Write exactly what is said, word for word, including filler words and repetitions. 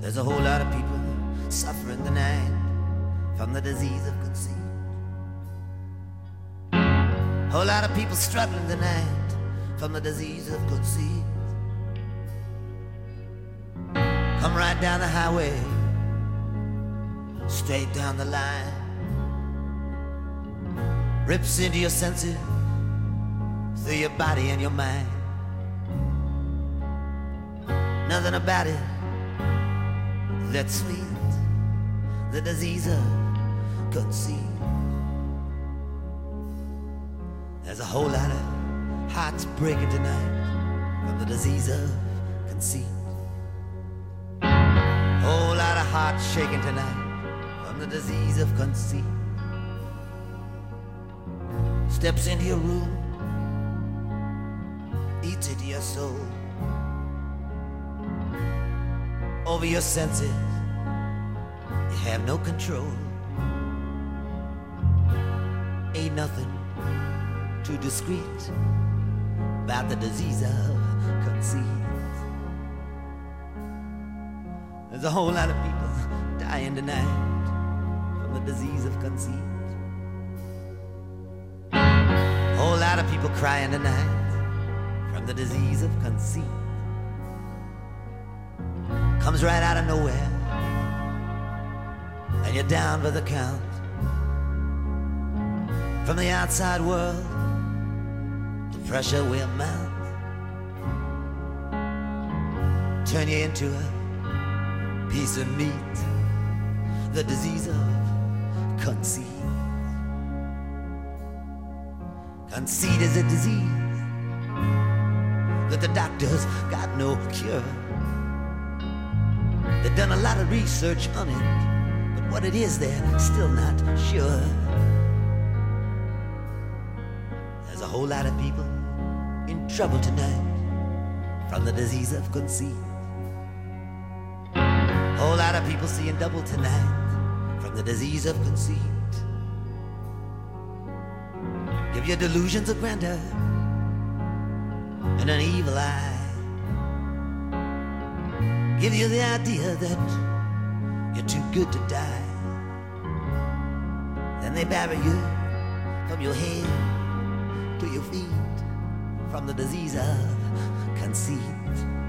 There's a whole lot of people suffering tonight from the disease of conceit. Whole lot of people struggling tonight from the disease of conceit. Come right down the highway, straight down the line, rips into your senses, through your body and your mind. Nothing about it that's sweet, the disease of conceit. There's a whole lot of hearts breaking tonight from the disease of conceit. Whole lot of hearts shaking tonight from the disease of conceit. Steps into your room, eats into your soul, over your senses, you have no control. Ain't nothing too discreet about the disease of conceit. There's a whole lot of people dying tonight from the disease of conceit. Whole lot of people crying tonight from the disease of conceit. Comes right out of nowhere, and you're down by the count. From the outside world, the pressure will mount, turn you into a piece of meat, the disease of conceit. Conceit is a disease that the doctors got no cure. They've done a lot of research on it, but what it is they're still not sure. There's a whole lot of people in trouble tonight from the disease of conceit. Whole lot of people seeing double tonight from the disease of conceit. Give you delusions of grandeur and an evil eye. Give you the idea that you're too good to die. Then they bury you from your head to your feet from the disease of conceit.